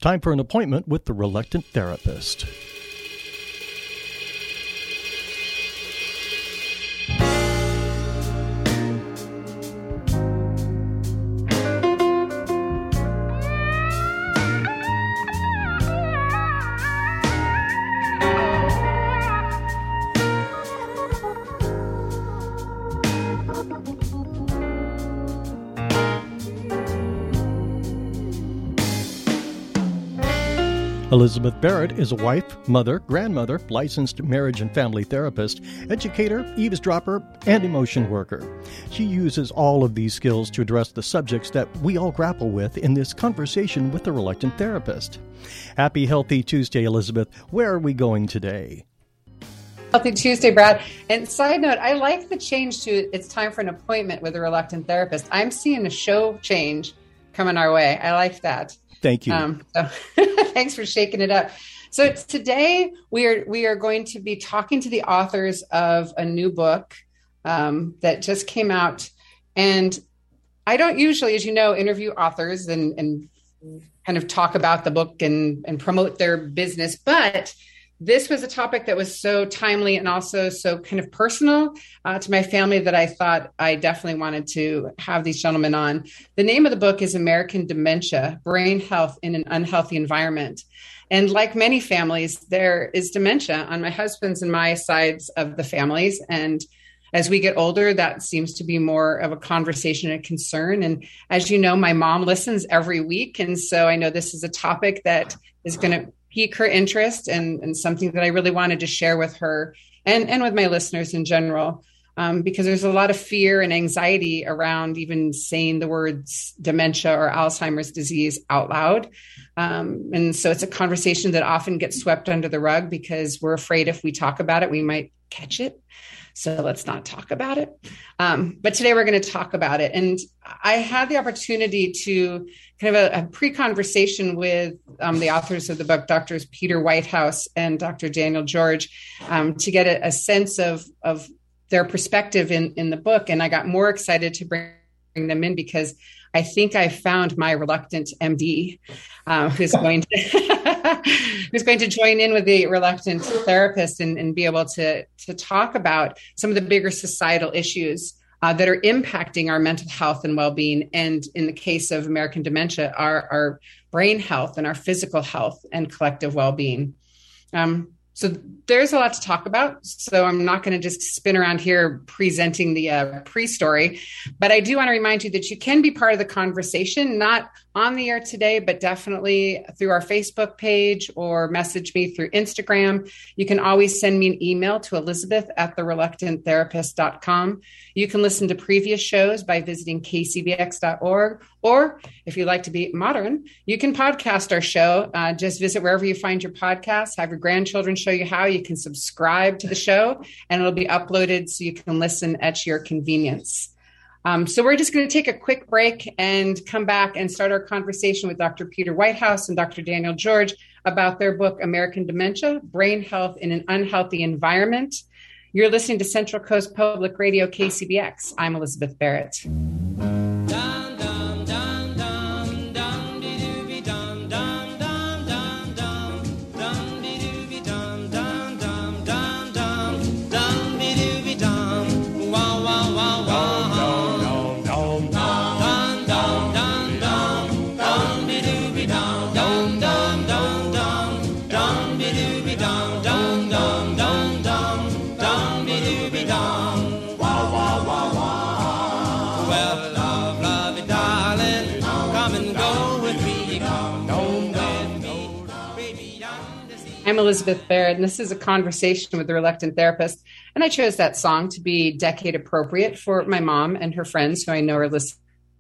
time for an appointment with the Reluctant Therapist. Elizabeth Barrett is a wife, mother, grandmother, licensed marriage and family therapist, educator, eavesdropper, and emotion worker. She uses all of these skills to address the subjects that we all grapple with in this conversation with the Reluctant Therapist. Happy Healthy Tuesday, Elizabeth. Where are we going today? Healthy Tuesday, Brad. And side note, I like the change to it's time for an appointment with a Reluctant Therapist. I'm seeing a show change coming our way. I like that. Thank you. So thanks for shaking it up. So today we are going to be talking to the authors of a new book that just came out. And I don't usually, as you know, interview authors and kind of talk about the book and promote their business. But this was a topic that was so timely and also so kind of personal to my family that I thought I definitely wanted to have these gentlemen on. The name of the book is American Dementia: Brain Health in an Unhealthy Environment. And like many families, there is dementia on my husband's and my sides of the families. And as we get older, that seems to be more of a conversation and concern. And as you know, my mom listens every week. And so I know this is a topic that is going to pique her interest and something that I really wanted to share with her and with my listeners in general, because there's a lot of fear and anxiety around even saying the words dementia or Alzheimer's disease out loud. And so it's a conversation that often gets swept under the rug because we're afraid if we talk about it, we might catch it. So let's not talk about it. But today we're going to talk about it. And I had the opportunity to kind of a pre-conversation with the authors of the book, Drs. Peter Whitehouse and Dr. Daniel George, to get a sense of their perspective in the book. And I got more excited to bring them in because I think I found my reluctant MD who's going to join in with the Reluctant Therapist and be able to talk about some of the bigger societal issues that are impacting our mental health and well-being. And in the case of American dementia, our brain health and our physical health and collective well-being. So there's a lot to talk about. So I'm not going to just spin around here presenting the pre-story, but I do want to remind you that you can be part of the conversation, not on the air today, but definitely through our Facebook page or message me through Instagram. You can always send me an email to elizabeth@thereluctanttherapist.com. You can listen to previous shows by visiting kcbx.org, or if you'd like to be modern, you can podcast our show. Just visit wherever you find your podcasts, have your grandchildren show you how. You can subscribe to the show and it'll be uploaded so you can listen at your convenience. So we're just going to take a quick break and come back and start our conversation with Dr. Peter Whitehouse and Dr. Daniel George about their book, American Dementia: Brain Health in an Unhealthy Environment. You're listening to Central Coast Public Radio, KCBX. I'm Elizabeth Barrett. I'm Elizabeth Barrett, and this is a conversation with the Reluctant Therapist. And I chose that song to be decade appropriate for my mom and her friends who I know are listening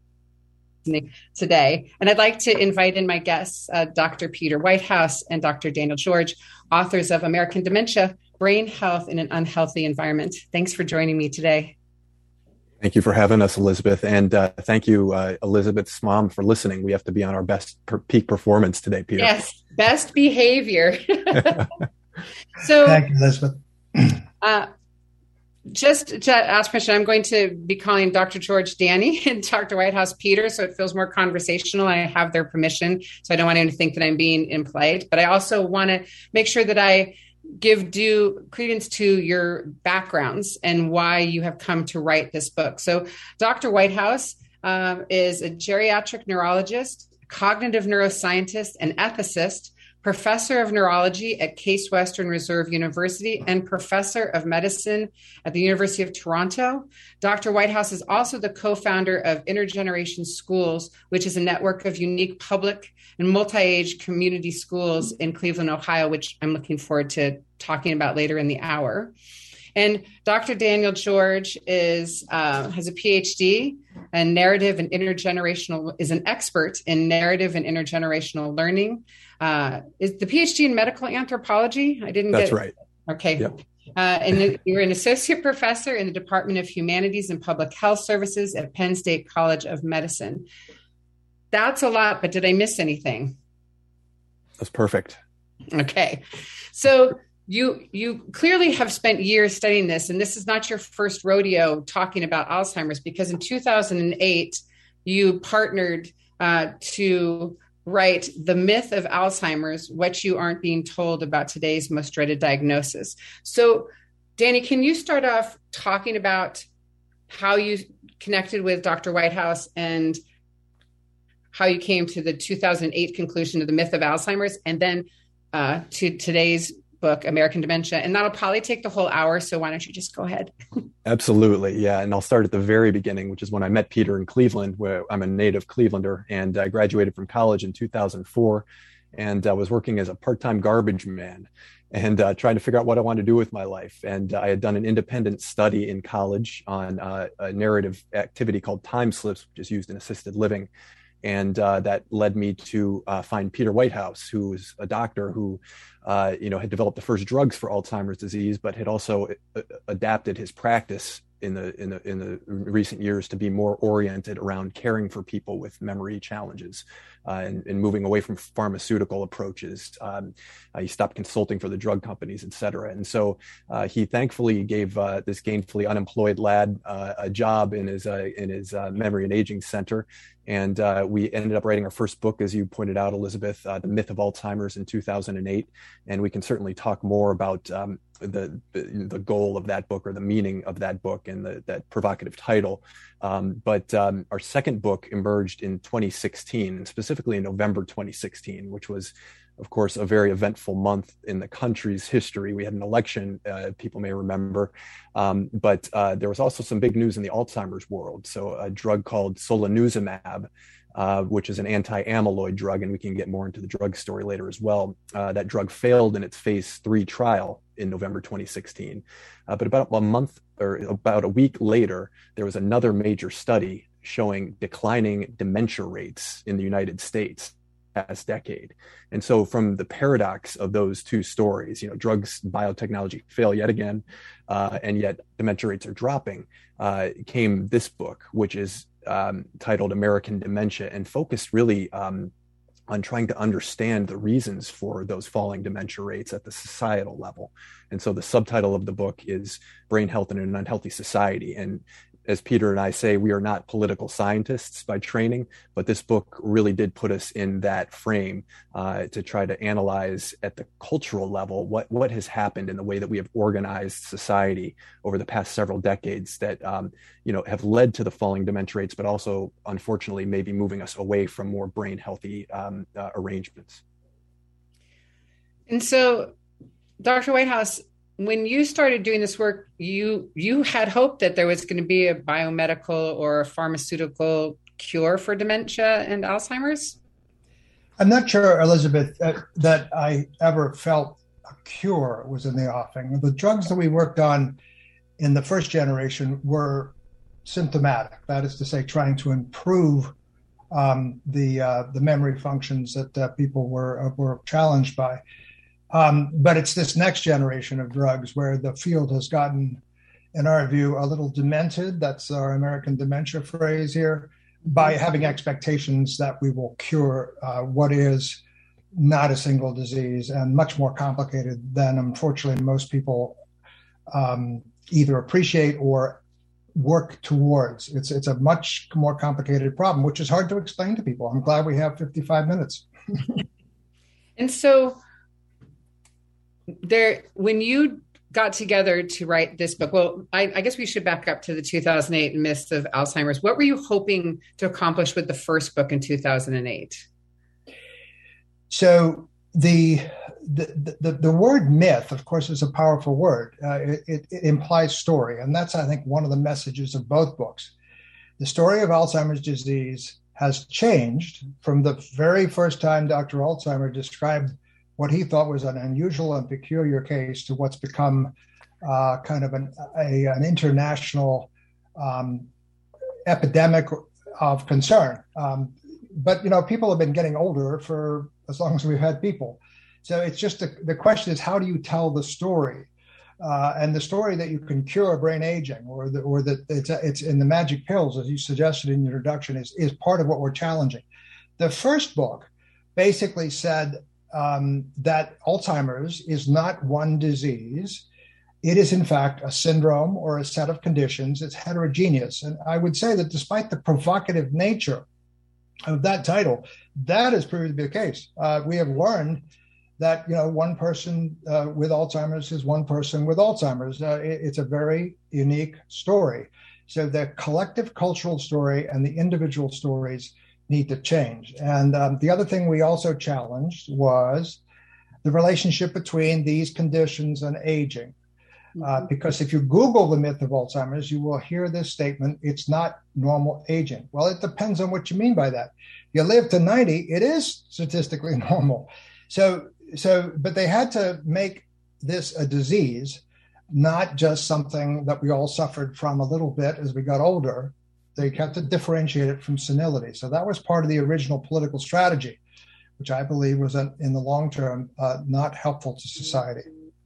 today. And I'd like to invite in my guests, Dr. Peter Whitehouse and Dr. Daniel George, authors of American Dementia: Brain Health in an Unhealthy Environment. Thanks for joining me today. Thank you for having us, Elizabeth. And thank you, Elizabeth's mom, for listening. We have to be on our best peak performance today, Peter. Yes, best behavior. So, thank you, Elizabeth. just to ask permission, I'm going to be calling Dr. George Danny and Dr. Whitehouse Peter, so it feels more conversational. I have their permission, so I don't want anyone to think that I'm being impolite. But I also want to make sure that I give due credence to your backgrounds and why you have come to write this book. So Dr. Whitehouse is a geriatric neurologist, cognitive neuroscientist, and ethicist, professor of neurology at Case Western Reserve University, and professor of medicine at the University of Toronto. Dr. Whitehouse is also the co-founder of Intergeneration Schools, which is a network of unique public and multi-age community schools in Cleveland, Ohio, which I'm looking forward to talking about later in the hour. And Dr. Daniel George has a PhD in narrative and intergenerational, is an expert in narrative and intergenerational learning. Is the PhD in medical anthropology? That's right. Okay. Yep. And you're an associate professor in the Department of Humanities and Public Health Services at Penn State College of Medicine. That's a lot, but did I miss anything? That's perfect. Okay. So you clearly have spent years studying this, and this is not your first rodeo talking about Alzheimer's, because in 2008, you partnered to write The Myth of Alzheimer's, What You Aren't Being Told About Today's Most Dreaded Diagnosis. So, Danny, can you start off talking about how you connected with Dr. Whitehouse and how you came to the 2008 conclusion of The Myth of Alzheimer's, and then to today's book, American Dementia? And that'll probably take the whole hour, so why don't you just go ahead? Absolutely. Yeah. And I'll start at the very beginning, which is when I met Peter in Cleveland, where I'm a native Clevelander, and I graduated from college in 2004. And I was working as a part-time garbage man and trying to figure out what I wanted to do with my life. And I had done an independent study in college on a narrative activity called time slips, which is used in assisted living. And that led me to find Peter Whitehouse, who was a doctor who, had developed the first drugs for Alzheimer's disease, but had also adapted his practice in the recent years to be more oriented around caring for people with memory challenges and moving away from pharmaceutical approaches. He stopped consulting for the drug companies, et cetera. And so he thankfully gave this gainfully unemployed lad a job in his memory and aging center. And we ended up writing our first book, as you pointed out, Elizabeth, The Myth of Alzheimer's, in 2008. And we can certainly talk more about the goal of that book, or the meaning of that book, and that provocative title. But our second book emerged in 2016, specifically in November 2016, which was, of course, a very eventful month in the country's history. We had an election, people may remember, but there was also some big news in the Alzheimer's world. So a drug called solanezumab, which is an anti-amyloid drug, and we can get more into the drug story later as well. That drug failed in its phase 3 trial in November 2016. But about a month or about a week later, there was another major study showing declining dementia rates in the United States past decade. And so from the paradox of those two stories, drugs, biotechnology fail yet again, and yet dementia rates are dropping, came this book, which is titled American Dementia, and focused really on trying to understand the reasons for those falling dementia rates at the societal level. And so the subtitle of the book is Brain Health in an Unhealthy Society. And as Peter and I say, we are not political scientists by training, but this book really did put us in that frame to try to analyze at the cultural level what has happened in the way that we have organized society over the past several decades that have led to the falling dementia rates, but also, unfortunately, maybe moving us away from more brain healthy arrangements. And so, Dr. Whitehouse, when you started doing this work, you had hoped that there was going to be a biomedical or a pharmaceutical cure for dementia and Alzheimer's? I'm not sure, Elizabeth, that I ever felt a cure was in the offing. The drugs that we worked on in the first generation were symptomatic. That is to say, trying to improve the memory functions that people were challenged by. But it's this next generation of drugs where the field has gotten, in our view, a little demented. That's our American dementia phrase here, by having expectations that we will cure what is not a single disease and much more complicated than, unfortunately, most people either appreciate or work towards. It's a much more complicated problem, which is hard to explain to people. I'm glad we have 55 minutes. And so when you got together to write this book, well, I guess we should back up to the 2008 Myths of Alzheimer's. What were you hoping to accomplish with the first book in 2008? So the word myth, of course, is a powerful word. It implies story. And that's, I think, one of the messages of both books. The story of Alzheimer's disease has changed from the very first time Dr. Alzheimer described what he thought was an unusual and peculiar case to what's become kind of an international epidemic of concern. But, people have been getting older for as long as we've had people. So it's just the question is, how do you tell the story? And the story that you can cure brain aging or that it's in the magic pills, as you suggested in your introduction, is part of what we're challenging. The first book basically said that Alzheimer's is not one disease. It is, in fact, a syndrome or a set of conditions. It's heterogeneous. And I would say that despite the provocative nature of that title, that has proved to be the case. We have learned that, one person with Alzheimer's is one person with Alzheimer's. It's a very unique story. So the collective cultural story and the individual stories need to change. And the other thing we also challenged was the relationship between these conditions and aging. Because if you Google the myth of Alzheimer's, you will hear this statement, it's not normal aging. Well, it depends on what you mean by that. If you live to 90, it is statistically normal. But they had to make this a disease, not just something that we all suffered from a little bit as we got older. They had to differentiate it from senility. So that was part of the original political strategy, which I believe was in the long term not helpful to society.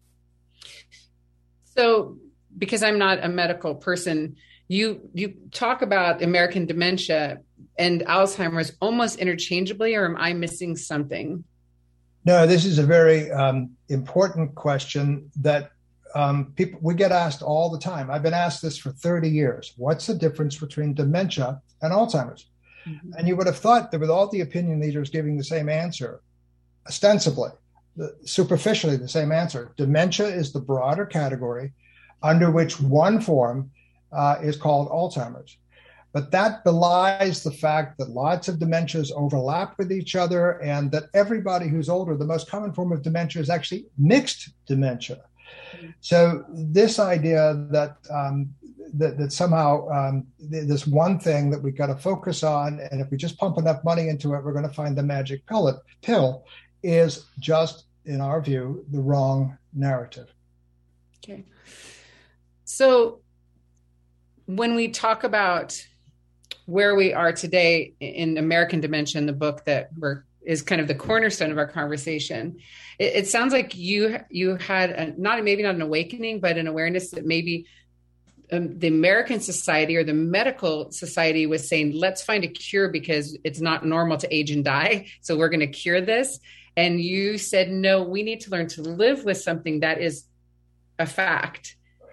So, because I'm not a medical person, you talk about American dementia and Alzheimer's almost interchangeably, or am I missing something? No, this is a very important question that we get asked all the time. I've been asked this for 30 years. What's the difference between dementia and Alzheimer's? Mm-hmm. And you would have thought that with all the opinion leaders giving the same answer, ostensibly, superficially the same answer. Dementia is the broader category under which one form is called Alzheimer's. But that belies the fact that lots of dementias overlap with each other and that everybody who's older, the most common form of dementia is actually mixed dementia. So this idea that that somehow this one thing that we got to focus on, and if we just pump enough money into it, we're going to find the magic pill is just, in our view, the wrong narrative. Okay. So when we talk about where we are today in American dementia, in the book that is kind of the cornerstone of our conversation, it sounds like you had maybe not an awakening, but an awareness that maybe the American society or the medical society was saying, let's find a cure because it's not normal to age and die. So we're going to cure this. And you said, no, we need to learn to live with something that is a fact.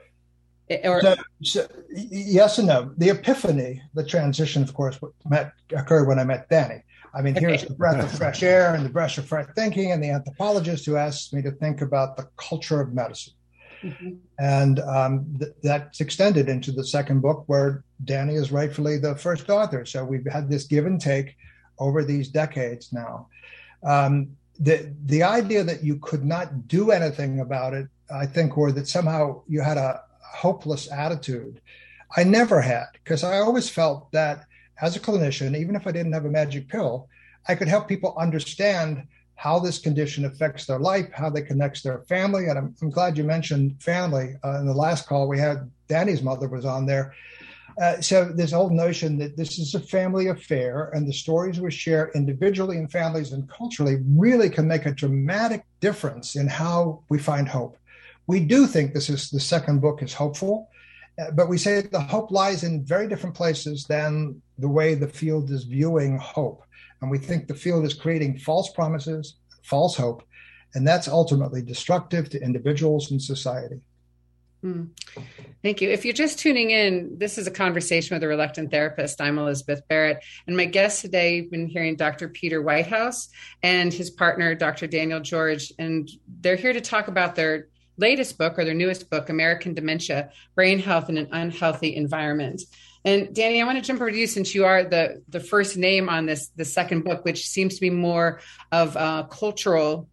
So, yes and no. The epiphany, the transition, of course, occurred when I met Danny. I mean, here's the breath of fresh air and the breath of fresh thinking, and the anthropologist who asked me to think about the culture of medicine. Mm-hmm. And that's extended into the second book, where Danny is rightfully the first author. So we've had this give and take over these decades now. The idea that you could not do anything about it, I think, or that somehow you had a hopeless attitude, I never had, because I always felt that as a clinician, even if I didn't have a magic pill, I could help people understand how this condition affects their life, how they connect their family. And I'm glad you mentioned family. In the last call we had, Danny's mother was on there. So this whole notion that this is a family affair and the stories we share individually in families and culturally really can make a dramatic difference in how we find hope. We do think the second book is hopeful, but we say the hope lies in very different places than the way the field is viewing hope. And we think the field is creating false promises, false hope, and that's ultimately destructive to individuals and society. Mm. Thank you. If you're just tuning in, this is a conversation with a reluctant therapist. I'm Elizabeth Barrett, and my guest today, you've been hearing Dr. Peter Whitehouse and his partner, Dr. Daniel George, and they're here to talk about their latest book, or their newest book, American Dementia: Brain Health in an Unhealthy Environment. And Danny, I want to jump over to you, since you are the first name on this, the second book, which seems to be more of a cultural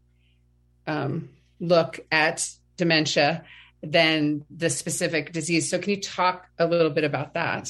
look at dementia than the specific disease. So can you talk a little bit about that?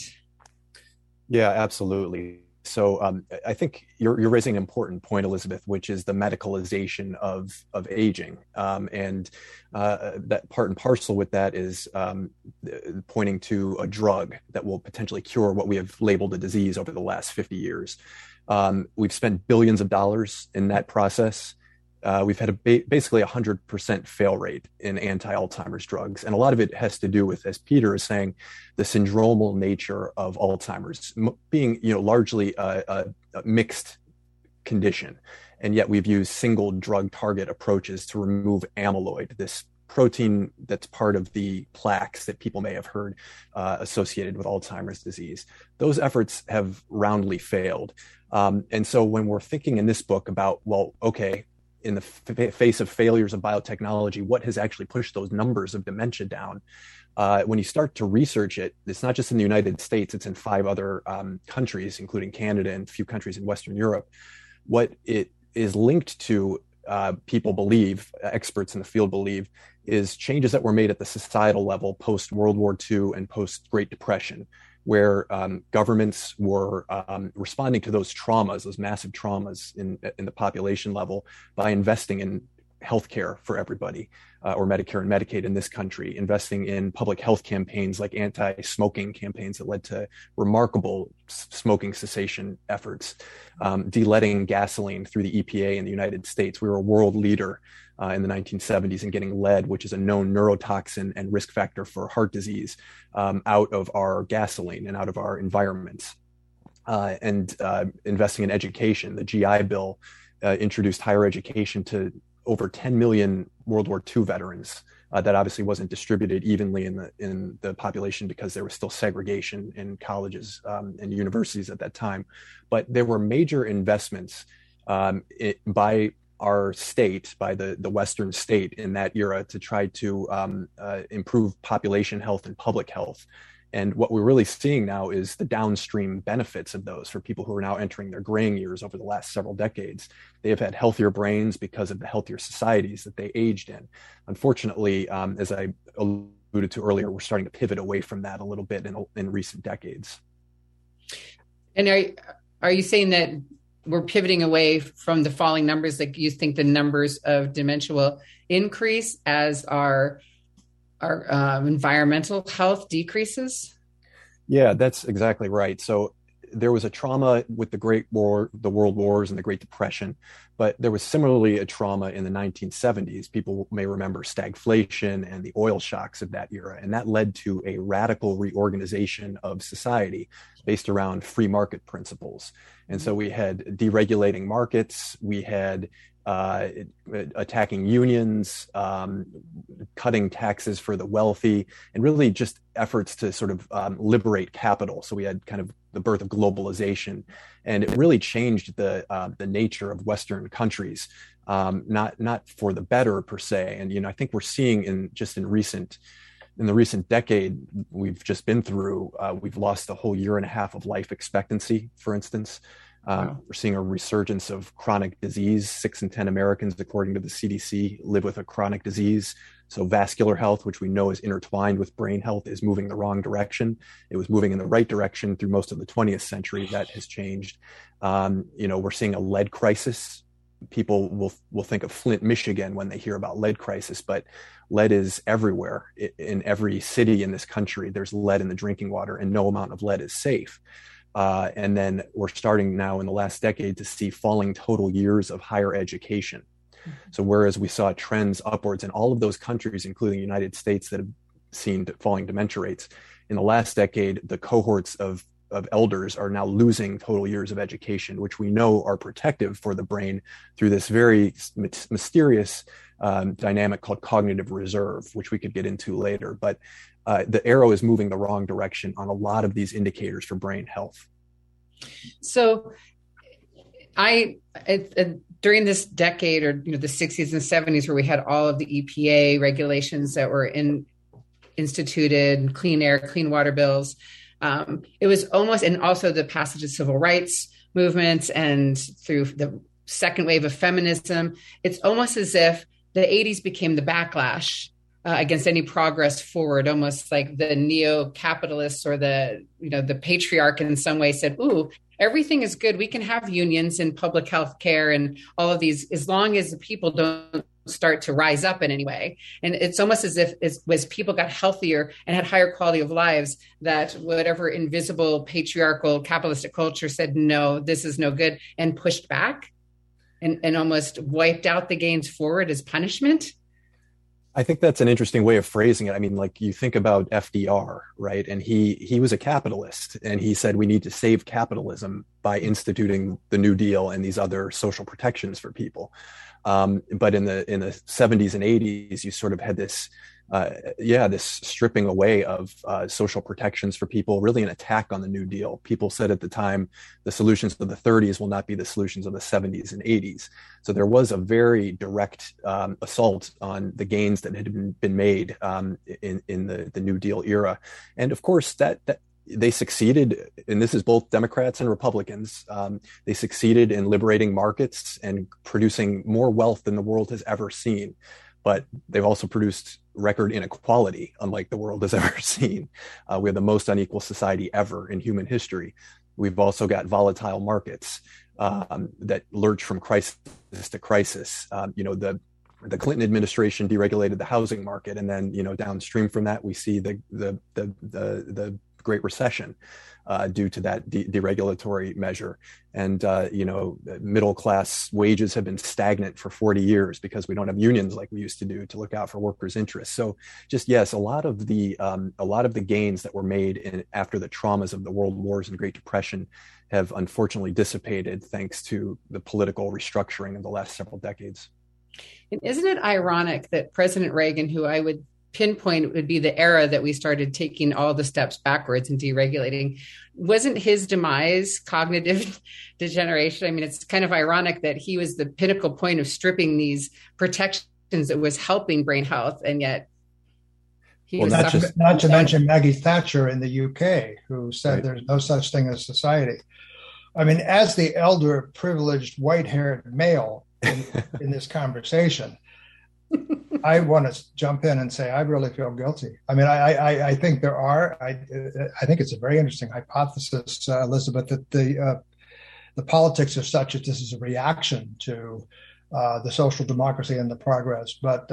Yeah, absolutely. So I think you're raising an important point, Elizabeth, which is the medicalization of aging, and that part and parcel with that is pointing to a drug that will potentially cure what we have labeled a disease over the last 50 years. We've spent billions of dollars in that process. We've had basically 100% fail rate in anti-Alzheimer's drugs. And a lot of it has to do with, as Peter is saying, the syndromal nature of Alzheimer's being, largely a mixed condition. And yet we've used single drug target approaches to remove amyloid, this protein that's part of the plaques that people may have heard associated with Alzheimer's disease. Those efforts have roundly failed. And so when we're thinking in this book about, well, okay, in the face of failures of biotechnology, what has actually pushed those numbers of dementia down? When you start to research it, it's not just in the United States, it's in 5 other countries, including Canada and a few countries in Western Europe. What it is linked to, people believe, experts in the field believe, is changes that were made at the societal level post-World War II and post-Great Depression, where governments were responding to those traumas, those massive traumas in the population level, by investing in healthcare for everybody, or Medicare and Medicaid in this country, investing in public health campaigns like anti-smoking campaigns that led to remarkable smoking cessation efforts, de-leading gasoline through the EPA in the United States. We were a world leader in the 1970s in getting lead, which is a known neurotoxin and risk factor for heart disease, out of our gasoline and out of our environments. And investing in education. The GI Bill introduced higher education to over 10 million World War II veterans. That obviously wasn't distributed evenly in the population because there was still segregation in colleges and universities at that time. But there were major investments by our state, by the Western state in that era, to try to improve population health and public health. And what we're really seeing now is the downstream benefits of those for people who are now entering their graying years over the last several decades. They have had healthier brains because of the healthier societies that they aged in. Unfortunately, as I alluded to earlier, we're starting to pivot away from that a little bit in recent decades. And are you saying that we're pivoting away from the falling numbers? Like, you think the numbers of dementia will increase as our environmental health decreases? Yeah, that's exactly right. So there was a trauma with the World Wars and the Great Depression, but there was similarly a trauma in the 1970s. People may remember stagflation and the oil shocks of that era. And that led to a radical reorganization of society based around free market principles. And so we had deregulating markets, we had attacking unions, cutting taxes for the wealthy, and really just efforts to sort of liberate capital. So we had kind of the birth of globalization, and it really changed the nature of Western countries, not for the better per se. And I think we're seeing in the recent decade we've just been through, we've lost a whole year and a half of life expectancy, for instance. Wow. We're seeing a resurgence of chronic disease. 6 in 10 Americans, according to the CDC, live with a chronic disease. So vascular health, which we know is intertwined with brain health, is moving the wrong direction. It was moving in the right direction through most of the 20th century. That has changed. We're seeing a lead crisis. People will think of Flint, Michigan when they hear about lead crisis, but lead is everywhere. In every city in this country, there's lead in the drinking water, and no amount of lead is safe. And then we're starting now in the last decade to see falling total years of higher education. So whereas we saw trends upwards in all of those countries, including the United States, that have seen falling dementia rates, in the last decade, the cohorts of elders are now losing total years of education, which we know are protective for the brain through this very mysterious dynamic called cognitive reserve, which we could get into later. But the arrow is moving the wrong direction on a lot of these indicators for brain health. So during this decade, or the 60s and 70s, where we had all of the EPA regulations that were instituted, clean air, clean water bills, it was almost, and also the passage of civil rights movements and through the second wave of feminism, it's almost as if the 80s became the backlash against any progress forward, almost like the neo-capitalists or the patriarch in some way said, ooh, everything is good. We can have unions in public health care and all of these, as long as the people don't start to rise up in any way. And it's almost as if as people got healthier and had higher quality of lives, that whatever invisible patriarchal capitalistic culture said, no, this is no good, and pushed back and almost wiped out the gains forward as punishment. I think that's an interesting way of phrasing it. I mean, like, you think about FDR, right? And he was a capitalist, and he said we need to save capitalism by instituting the New Deal and these other social protections for people. But in the 70s and 80s, you sort of had this stripping away of social protections for people, really an attack on the New Deal. People said at the time, the solutions of the 30s will not be the solutions of the 70s and 80s. So there was a very direct assault on the gains that had been made in the New Deal era. And of course, that they succeeded, and this is both Democrats and Republicans, they succeeded in liberating markets and producing more wealth than the world has ever seen. But they've also produced record inequality, unlike the world has ever seen. We have the most unequal society ever in human history. We've also got volatile markets that lurch from crisis to crisis. The Clinton administration deregulated the housing market, and then downstream from that, we see the Great Recession due to that deregulatory measure. And middle class wages have been stagnant for 40 years because we don't have unions like we used to do to look out for workers' interests. So just, yes, a lot of the gains that were made after the traumas of the world wars and Great Depression have unfortunately dissipated thanks to the political restructuring of the last several decades. And isn't it ironic that President Reagan, who I would pinpoint would be the era that we started taking all the steps backwards and deregulating, wasn't his demise cognitive degeneration? I mean, it's kind of ironic that he was the pinnacle point of stripping these protections that was helping brain health, and yet not to mention Maggie Thatcher in the UK, who said there's no such thing as society. I mean, as the elder privileged white-haired male in this conversation, I want to jump in and say I really feel guilty. I mean, I think there are. I think it's a very interesting hypothesis, Elizabeth, that the politics are such that this is a reaction to the social democracy and the progress, but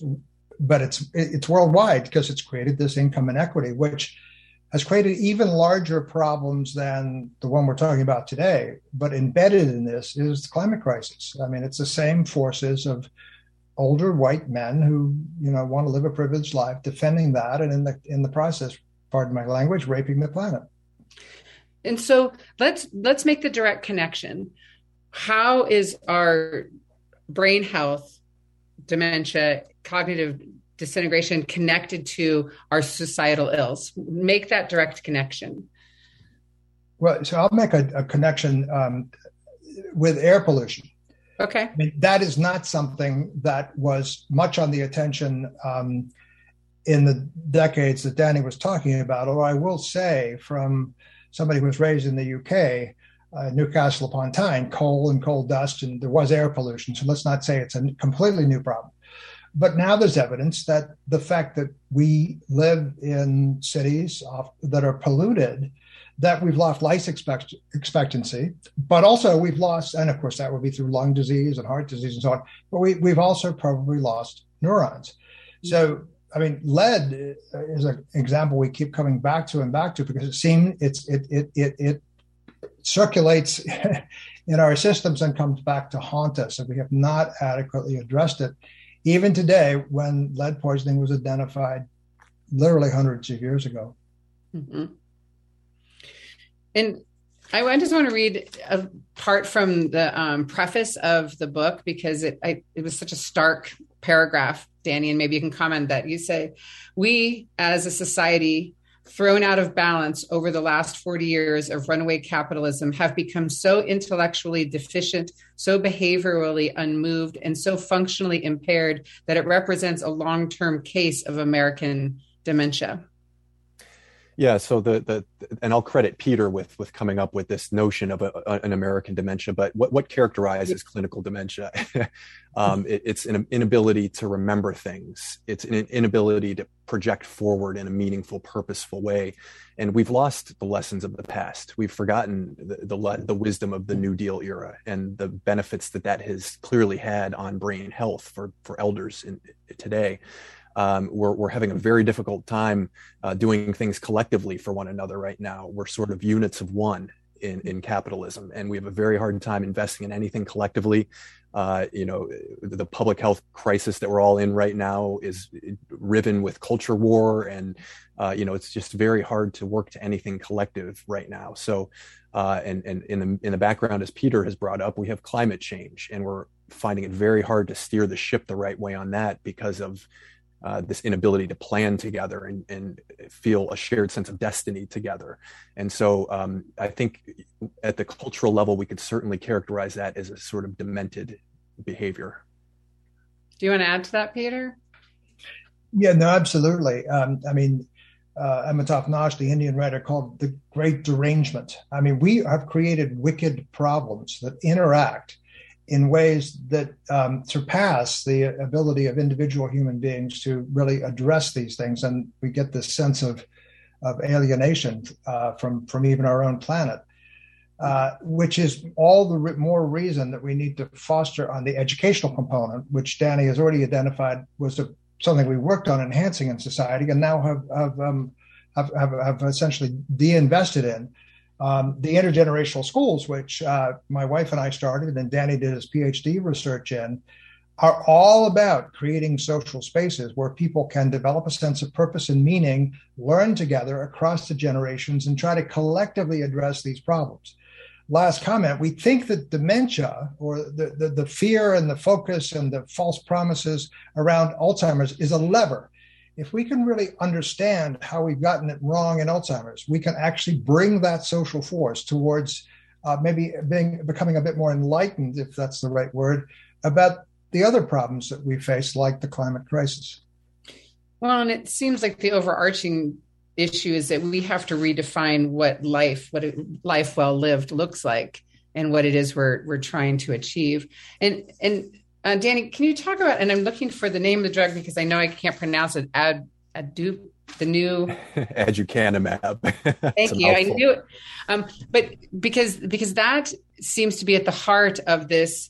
it's worldwide because it's created this income inequity, which has created even larger problems than the one we're talking about today. But embedded in this is the climate crisis. I mean, it's the same forces of older white men who want to live a privileged life, defending that, and in the process, pardon my language, raping the planet. And so let's make the direct connection. How is our brain health, dementia, cognitive disintegration connected to our societal ills? Make that direct connection. Well, so I'll make a connection with air pollution. Okay. I mean, that is not something that was much on the attention in the decades that Danny was talking about. Although I will say, from somebody who was raised in the UK, Newcastle upon Tyne, coal and coal dust, and there was air pollution. So let's not say it's a completely new problem. But now there's evidence that the fact that we live in cities that are polluted, that we've lost life expectancy, but also we've lost, and of course that would be through lung disease and heart disease and so on, but we've also probably lost neurons. So, I mean, lead is an example we keep coming back to because it circulates in our systems and comes back to haunt us, and we have not adequately addressed it. Even today, when lead poisoning was identified literally hundreds of years ago. Mm-hmm. And I just want to read a part from the preface of the book, because it was such a stark paragraph, Danny, and maybe you can comment that. You say, we as a society thrown out of balance over the last 40 years of runaway capitalism have become so intellectually deficient, so behaviorally unmoved, and so functionally impaired that it represents a long-term case of American dementia. Yeah, so and I'll credit Peter with coming up with this notion of an American dementia. But what characterizes clinical dementia? It's an inability to remember things. It's an inability to project forward in a meaningful, purposeful way, and we've lost the lessons of the past. We've forgotten the wisdom of the New Deal era and the benefits that has clearly had on brain health for elders today. We're having a very difficult time doing things collectively for one another right now. We're sort of units of one in capitalism, and we have a very hard time investing in anything collectively. The public health crisis that we're all in right now is riven with culture war, and it's just very hard to work to anything collective right now. So, and in the background, as Peter has brought up, we have climate change, and we're finding it very hard to steer the ship the right way on that because of this inability to plan together and feel a shared sense of destiny together. And so I think at the cultural level, we could certainly characterize that as a sort of demented behavior. Do you want to add to that, Peter? Yeah, no, absolutely. Amitav Ghosh, the Indian writer, called the Great Derangement. I mean, we have created wicked problems that interact in ways that surpass the ability of individual human beings to really address these things. And we get this sense of alienation from even our own planet, which is all the more reason that we need to foster on the educational component, which Danny has already identified was something we worked on enhancing in society and now have essentially de-invested in. The intergenerational schools, which my wife and I started and Danny did his PhD research in, are all about creating social spaces where people can develop a sense of purpose and meaning, learn together across the generations, and try to collectively address these problems. Last comment, we think that dementia, or the fear and the focus and the false promises around Alzheimer's, is a lever. If we can really understand how we've gotten it wrong in Alzheimer's, we can actually bring that social force towards maybe becoming a bit more enlightened, if that's the right word, about the other problems that we face, like the climate crisis. Well, and it seems like the overarching issue is that we have to redefine what life well lived looks like and what it is we're trying to achieve. And Danny, can you talk about, and I'm looking for the name of the drug because I know I can't pronounce it, the new aducanumab. Thank you. I knew it. But because that seems to be at the heart of this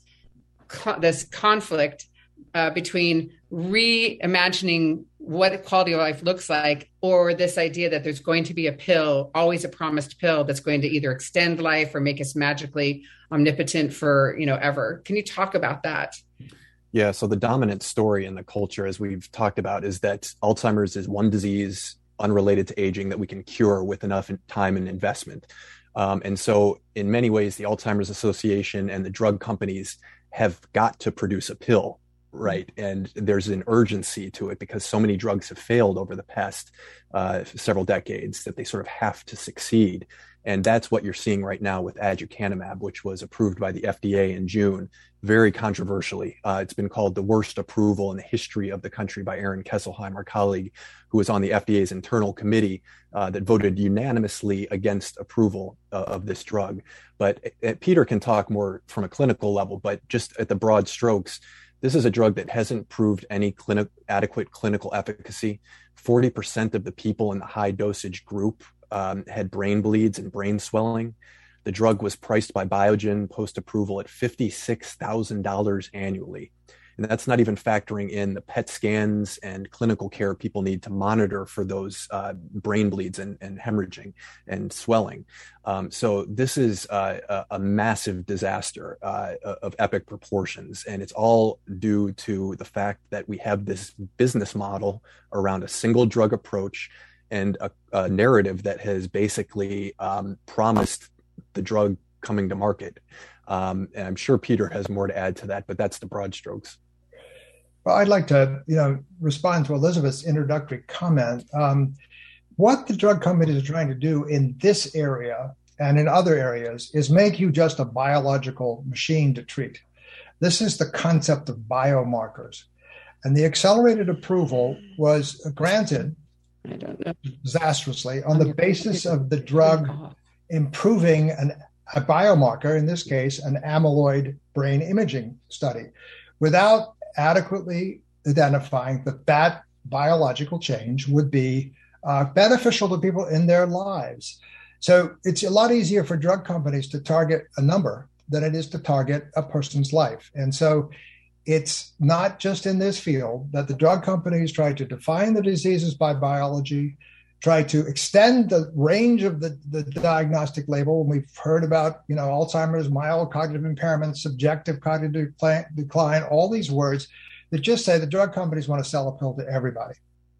conflict between reimagining what quality of life looks like, or this idea that there's going to be a pill, always a promised pill, that's going to either extend life or make us magically omnipotent for ever. Can you talk about that? Yeah, so the dominant story in the culture, as we've talked about, is that Alzheimer's is one disease unrelated to aging that we can cure with enough time and investment. And so in many ways, the Alzheimer's Association and the drug companies have got to produce a pill, right? And there's an urgency to it because so many drugs have failed over the past several decades that they sort of have to succeed. And that's what you're seeing right now with aducanumab, which was approved by the FDA in June, very controversially. It's been called the worst approval in the history of the country by Aaron Kesselheim, our colleague, who was on the FDA's internal committee that voted unanimously against approval of this drug. But Peter can talk more from a clinical level, but just at the broad strokes, this is a drug that hasn't proved any adequate clinical efficacy. 40% of the people in the high dosage group had brain bleeds and brain swelling. The drug was priced by Biogen post-approval at $56,000 annually. And that's not even factoring in the PET scans and clinical care people need to monitor for those brain bleeds and hemorrhaging and swelling. So this is a massive disaster of epic proportions. And it's all due to the fact that we have this business model around a single drug approach and a narrative that has basically promised the drug coming to market. And I'm sure Peter has more to add to that, but that's the broad strokes. Well, I'd like to, respond to Elizabeth's introductory comment. What the drug companies are trying to do in this area and in other areas is make you just a biological machine to treat. This is the concept of biomarkers. And the accelerated approval was granted, I don't know, disastrously on the basis of the drug improving a biomarker, in this case, an amyloid brain imaging study, without adequately identifying that biological change would be beneficial to people in their lives. So it's a lot easier for drug companies to target a number than it is to target a person's life. And so it's not just in this field that the drug companies try to define the diseases by biology, try to extend the range of the diagnostic label. And we've heard about, Alzheimer's, mild cognitive impairment, subjective cognitive decline, all these words that just say the drug companies want to sell a pill to everybody.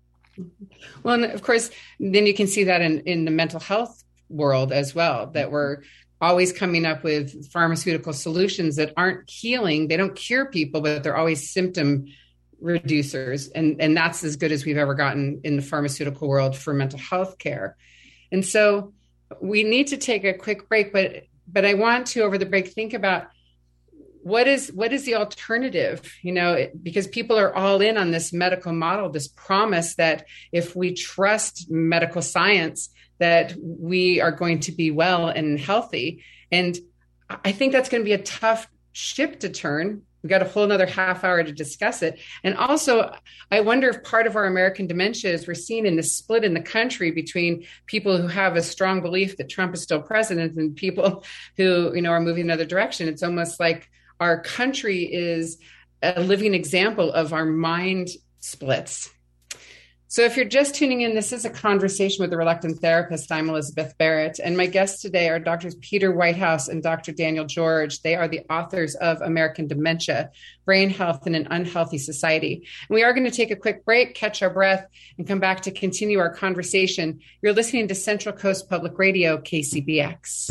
Well, and of course, then you can see that in the mental health world as well, that we're always coming up with pharmaceutical solutions that aren't healing. They don't cure people, but they're always symptom reducers. And that's as good as we've ever gotten in the pharmaceutical world for mental health care. And so we need to take a quick break, but I want to, over the break, think about what is the alternative, because people are all in on this medical model, this promise that if we trust medical science, that we are going to be well and healthy. And I think that's going to be a tough ship to turn. We've got a whole another half hour to discuss it. And also, I wonder if part of our American dementia is we're seeing in the split in the country between people who have a strong belief that Trump is still president and people who, are moving another direction. It's almost like our country is a living example of our mind splits. So if you're just tuning in, this is a conversation with the Reluctant Therapist. I'm Elizabeth Barrett, and my guests today are Drs. Peter Whitehouse and Dr. Daniel George. They are the authors of American Dementia, Brain Health in an Unhealthy Society. And we are going to take a quick break, catch our breath, and come back to continue our conversation. You're listening to Central Coast Public Radio, KCBX.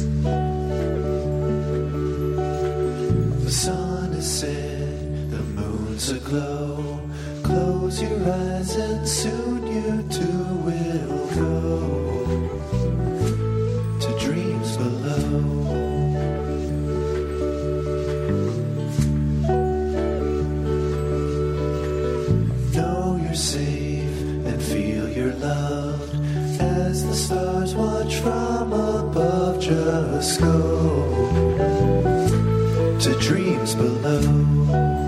The sun is set, the moon's aglow. Close your eyes and soon you too will go to dreams below. Know you're safe and feel you're loved as the stars watch from above. Just go to dreams below.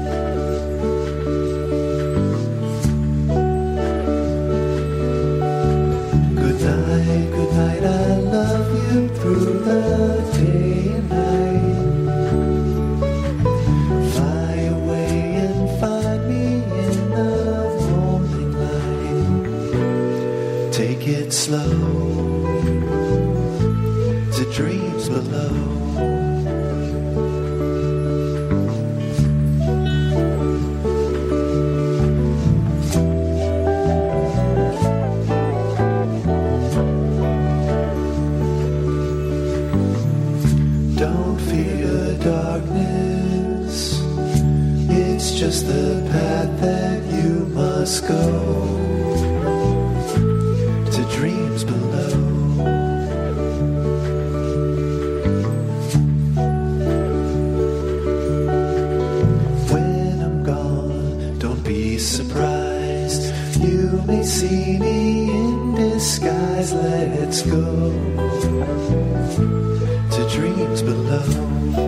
Good night, I love you through the day and night. Fly away and find me in the morning light. Take it slow to dreams below. Just the path that you must go to dreams below. When I'm gone, don't be surprised. You may see me in disguise. Let's go to dreams below.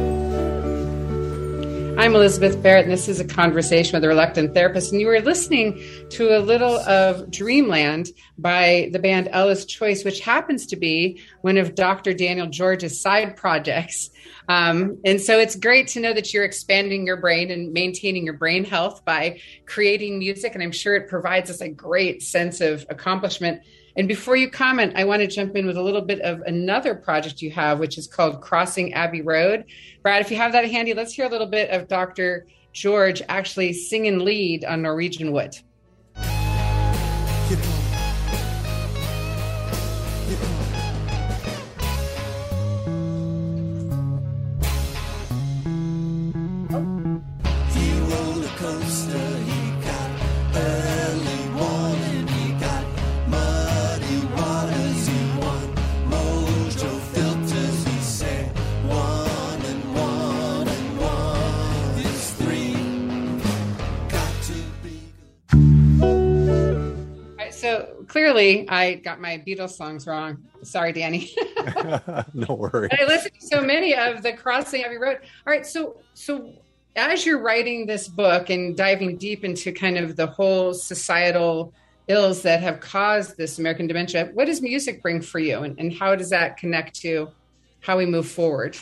I'm Elizabeth Barrett, and this is a conversation with the Reluctant Therapist. And you were listening to a little of Dreamland by the band Ellis Choice, which happens to be one of Dr. Daniel George's side projects. And so it's great to know that you're expanding your brain and maintaining your brain health by creating music. And I'm sure it provides us a great sense of accomplishment. And before you comment, I want to jump in with a little bit of another project you have, which is called Crossing Abbey Road. Brad, if you have that handy, let's hear a little bit of Dr. George actually singing lead on Norwegian Wood. He roller coaster, he clearly I got my Beatles songs wrong. Sorry, Danny. No worries. I listened to so many of the Crossing Abbey Road. All right. So as you're writing this book and diving deep into kind of the whole societal ills that have caused this American dementia, what does music bring for you? And how does that connect to how we move forward?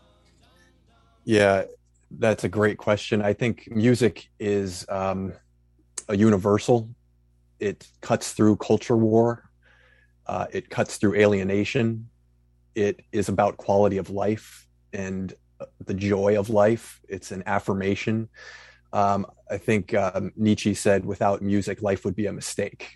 Yeah, that's a great question. I think music is a universal. It cuts through culture war. It cuts through alienation. It is about quality of life and the joy of life. It's an affirmation. I think Nietzsche said, without music, life would be a mistake.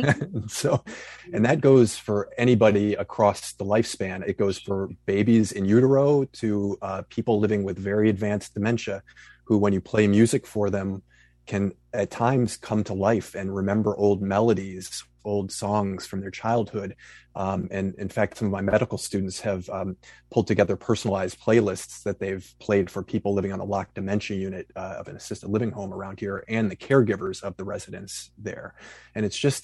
and that goes for anybody across the lifespan. It goes for babies in utero to people living with very advanced dementia, who, when you play music for them, can at times come to life and remember old melodies, old songs from their childhood. And in fact, some of my medical students have pulled together personalized playlists that they've played for people living on a locked dementia unit of an assisted living home around here, and the caregivers of the residents there. And it's just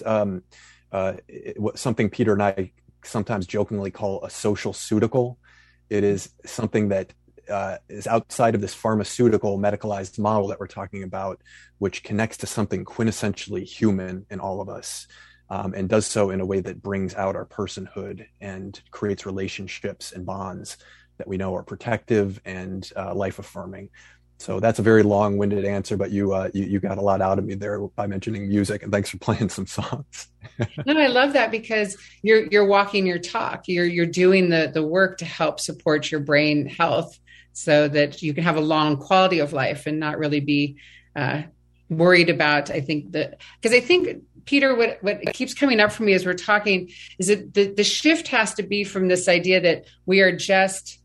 something Peter and I sometimes jokingly call a social ceutical. It is something that is outside of this pharmaceutical medicalized model that we're talking about, which connects to something quintessentially human in all of us. And does so in a way that brings out our personhood and creates relationships and bonds that we know are protective and life affirming. So that's a very long-winded answer, but you got a lot out of me there by mentioning music, and thanks for playing some songs. No, I love that, because you're walking your talk. You're doing the work to help support your brain health so that you can have a long quality of life and not really be worried about, Peter, what keeps coming up for me as we're talking is that the shift has to be from this idea that we are just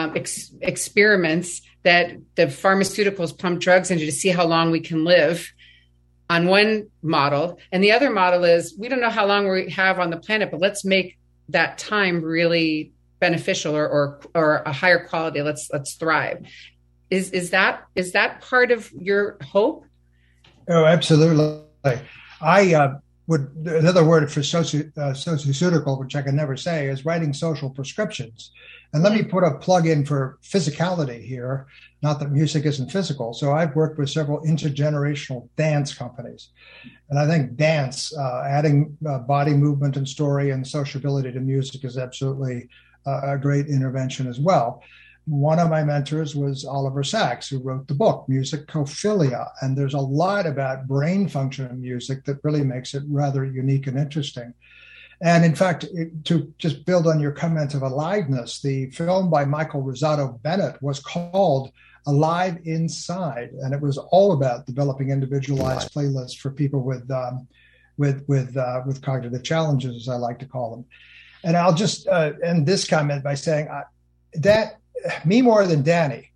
experiments that the pharmaceuticals pump drugs into to see how long we can live on one model. And the other model is, we don't know how long we have on the planet, but let's make that time really beneficial or a higher quality. Let's thrive. Is that part of your hope? Oh, absolutely. I would, another word for socioceutical, which I can never say, is writing social prescriptions. And let me put a plug in for physicality here. Not that music isn't physical. So I've worked with several intergenerational dance companies. And I think dance, adding body movement and story and sociability to music is absolutely a great intervention as well. One of my mentors was Oliver Sacks, who wrote the book, Musicophilia. And there's a lot about brain function in music that really makes it rather unique and interesting. And in fact, to just build on your comment of aliveness, the film by Michael Rosato Bennett was called Alive Inside. And it was all about developing individualized playlists for people with cognitive challenges, as I like to call them. And I'll just end this comment by saying that me more than Danny,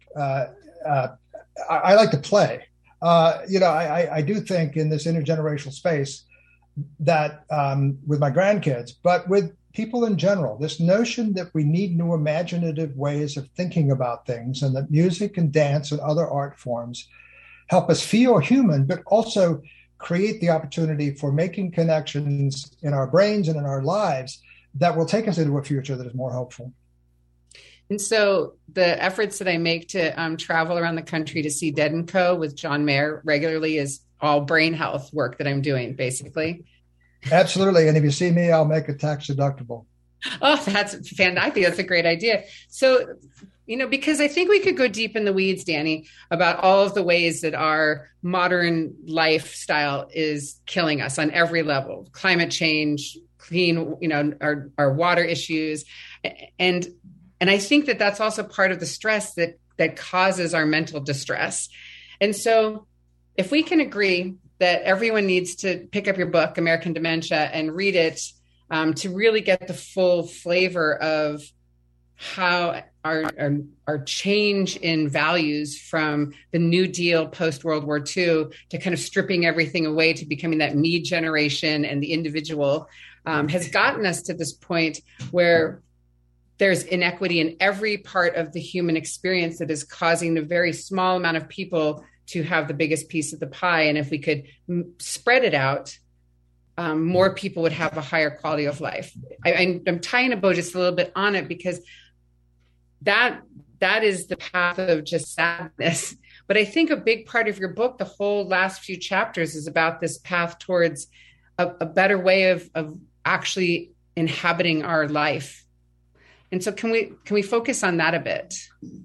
I like to play. I do think in this intergenerational space that with my grandkids, but with people in general, this notion that we need new imaginative ways of thinking about things, and that music and dance and other art forms help us feel human, but also create the opportunity for making connections in our brains and in our lives that will take us into a future that is more hopeful. And so the efforts that I make to travel around the country to see Dead & Co. with John Mayer regularly is all brain health work that I'm doing, basically. Absolutely. And if you see me, I'll make it tax deductible. Oh, that's fantastic. I think that's a great idea. So, because I think we could go deep in the weeds, Danny, about all of the ways that our modern lifestyle is killing us on every level. Climate change, our water issues. And I think that that's also part of the stress that causes our mental distress. And so if we can agree that everyone needs to pick up your book, American Dementia, and read it to really get the full flavor of how our change in values from the New Deal post-World War II to kind of stripping everything away to becoming that me generation and the individual has gotten us to this point where there's inequity in every part of the human experience that is causing a very small amount of people to have the biggest piece of the pie. And if we could spread it out, more people would have a higher quality of life. I'm tying a bow just a little bit on it because that is the path of just sadness. But I think a big part of your book, the whole last few chapters, is about this path towards a better way of actually inhabiting our life. And so can we focus on that a bit?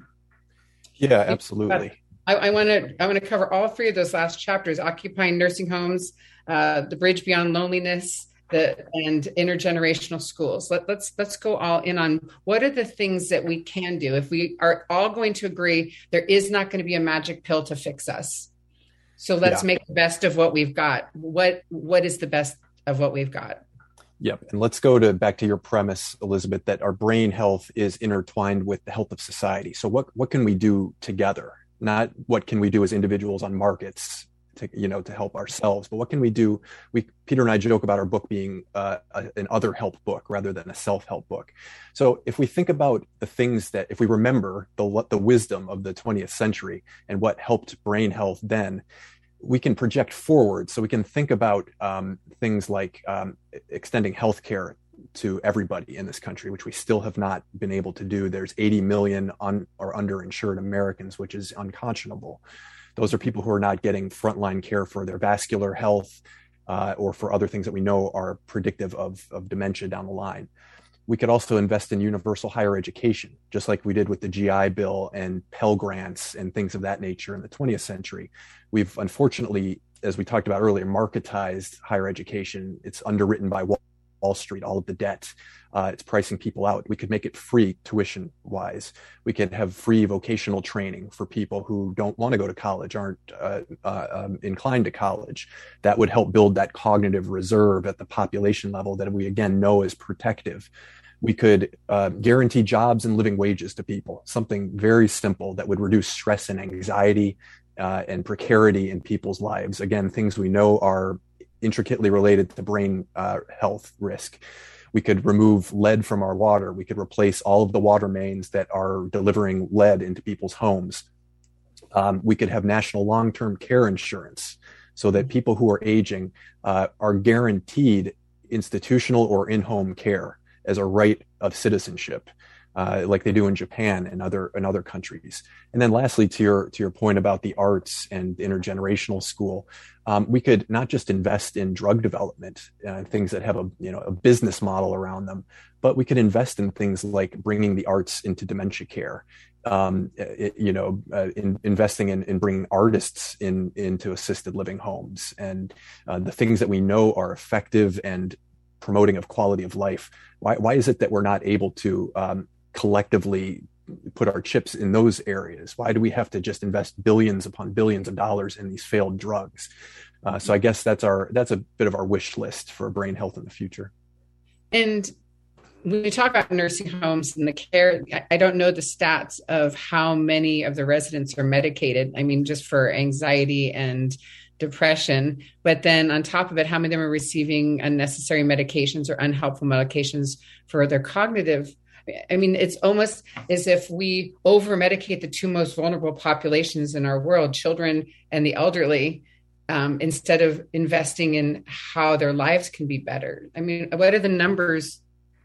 Yeah, absolutely. I want to cover all three of those last chapters: occupying nursing homes, the bridge beyond loneliness, and intergenerational schools. Let's go all in on what are the things that we can do. If we are all going to agree, there is not going to be a magic pill to fix us. So let's make the best of what we've got. What is the best of what we've got? Yep. And let's go back to your premise, Elizabeth, that our brain health is intertwined with the health of society. So what can we do together? Not what can we do as individuals on markets to help ourselves, but what can we do? Peter and I joke about our book being an other help book rather than a self-help book. So if we think about the things that, if we remember the wisdom of the 20th century and what helped brain health then, we can project forward. So we can think about things like extending healthcare to everybody in this country, which we still have not been able to do. There's 80 million or underinsured Americans, which is unconscionable. Those are people who are not getting frontline care for their vascular health or for other things that we know are predictive of dementia down the line. We could also invest in universal higher education, just like we did with the GI Bill and Pell Grants and things of that nature in the 20th century. We've unfortunately, as we talked about earlier, marketized higher education. It's underwritten by Wall Street, all of the debt. It's pricing people out. We could make it free tuition-wise. We could have free vocational training for people who don't want to go to college, aren't inclined to college. That would help build that cognitive reserve at the population level that we, again, know is protective. We could guarantee jobs and living wages to people, something very simple that would reduce stress and anxiety and precarity in people's lives. Again, things we know are intricately related to brain health risk. We could remove lead from our water. We could replace all of the water mains that are delivering lead into people's homes. We could have national long-term care insurance so that people who are aging are guaranteed institutional or in-home care as a right of citizenship, like they do in Japan and other countries. And then lastly, to your point about the arts and intergenerational school, we could not just invest in drug development, things that have a business model around them, but we could invest in things like bringing the arts into dementia care, investing in bringing artists into assisted living homes, and the things that we know are effective and promoting of quality of life. Why is it that we're not able to collectively put our chips in those areas? Why do we have to just invest billions upon billions of dollars in these failed drugs? So I guess that's a bit of our wish list for brain health in the future. And when we talk about nursing homes and the care, I don't know the stats of how many of the residents are medicated. I mean, just for anxiety and depression, but then on top of it, how many of them are receiving unnecessary medications or unhelpful medications for their cognitive. I mean, it's almost as if we over-medicate the two most vulnerable populations in our world, children and the elderly, instead of investing in how their lives can be better. I mean, what are the numbers